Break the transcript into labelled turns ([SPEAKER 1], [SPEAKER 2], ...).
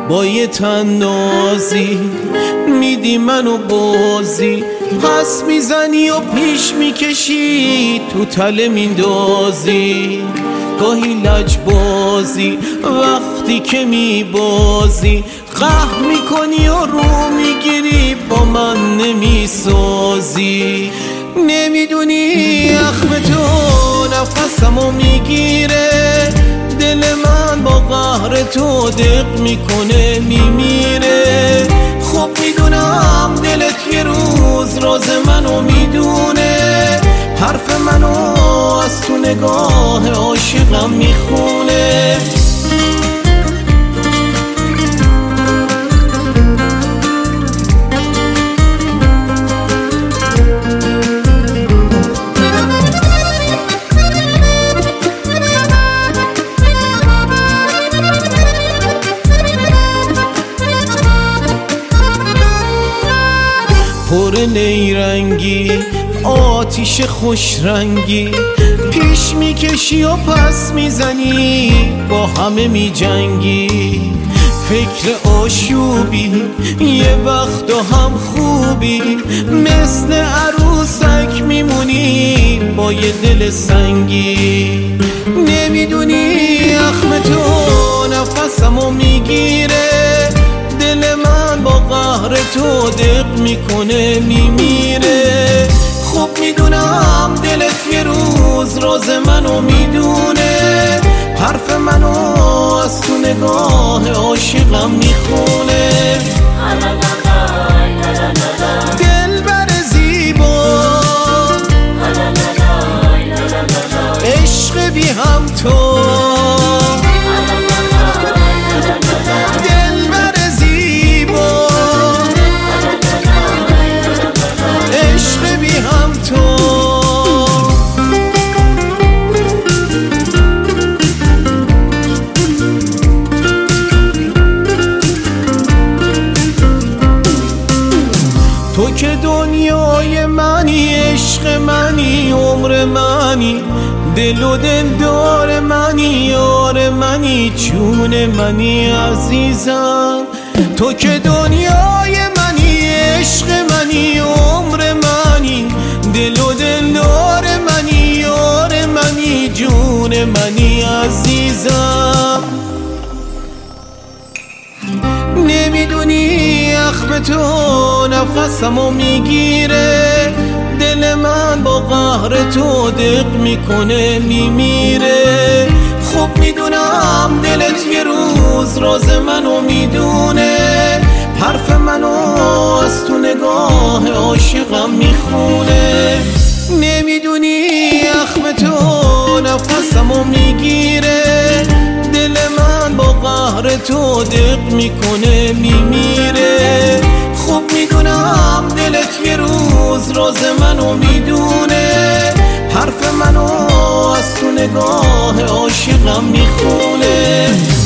[SPEAKER 1] با یه تنازی میدی منو بازی، پس میزنی و پیش میکشی تو تله میندازی. گاهی لجبازی وقتی که میبازی، قهر میکنی و رو میگیری با من نمیسازی. نمیدونی اخم تو نفسمو میگیره، دل من با قهر تو دق میکنه میمیره. خب میدونم دلت یه روز راز منو میدونه، حرف منو از تو نگاه عاشقم میخونه. پر نیرنگی آتیش خوش رنگی، پیش میکشی و پس میزنی با همه میجنگی. فکر آشوبی یه وقت و هم خوبی، مثل عروسک میمونی با یه دل سنگی. نمیدونی اخم تو نفسمو میگیره، دل من با قهر تو دق میکنه میمیره. خب میدونم دلت یه روز راز منو میدونه، حرف منو از تو نگاه عاشقم میخونه. دلبر زیبا عشق بی هم تو، تو که دنیای منی، عشق منی، عمر منی، دل و دلدار منی، یار منی، جون منی عزیزم. تو که دنیای منی، عشق منی، عمر منی، دل و دلدار منی، یار منی، جون منی عزیزم. نمیدونی اخم تو نفسمو میگیره، دل من با قهر تو دق میکنه میمیره. خب میدونم دلت یه روز راز منو میدونه، حرف منو از تو نگاه عاشقم میخونه. نمیدونی اخم تو نفسمو میگیره، دل من با قهر تو دق میکنه میمیره. خب میدونم دلت یه روز راز منو میدونه، حرف منو از تو نگاه عاشقم میخونه.